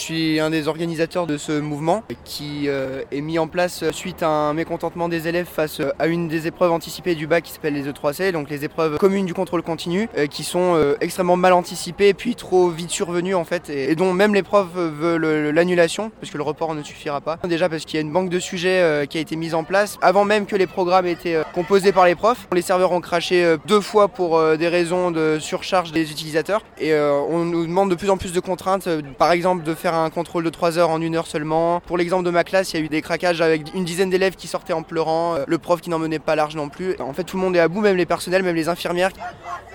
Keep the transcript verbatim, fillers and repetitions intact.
Je suis un des organisateurs de ce mouvement qui euh, est mis en place suite à un mécontentement des élèves face à une des épreuves anticipées du bac qui s'appelle les E trois C, donc les épreuves communes du contrôle continu, euh, qui sont euh, extrêmement mal anticipées et puis trop vite survenues en fait, et, et dont même les profs veulent l'annulation parce que le report ne suffira pas. Déjà parce qu'il y a une banque de sujets euh, qui a été mise en place avant même que les programmes aient été euh, composés par les profs. Les serveurs ont craché euh, deux fois pour euh, des raisons de surcharge des utilisateurs et euh, on nous demande de plus en plus de contraintes, euh, par exemple de faire un contrôle de trois heures en une heure seulement. Pour l'exemple de ma classe, il y a eu des craquages avec une dizaine d'élèves qui sortaient en pleurant, le prof qui n'en menait pas large non plus. En fait, tout le monde est à bout, même les personnels, même les infirmières.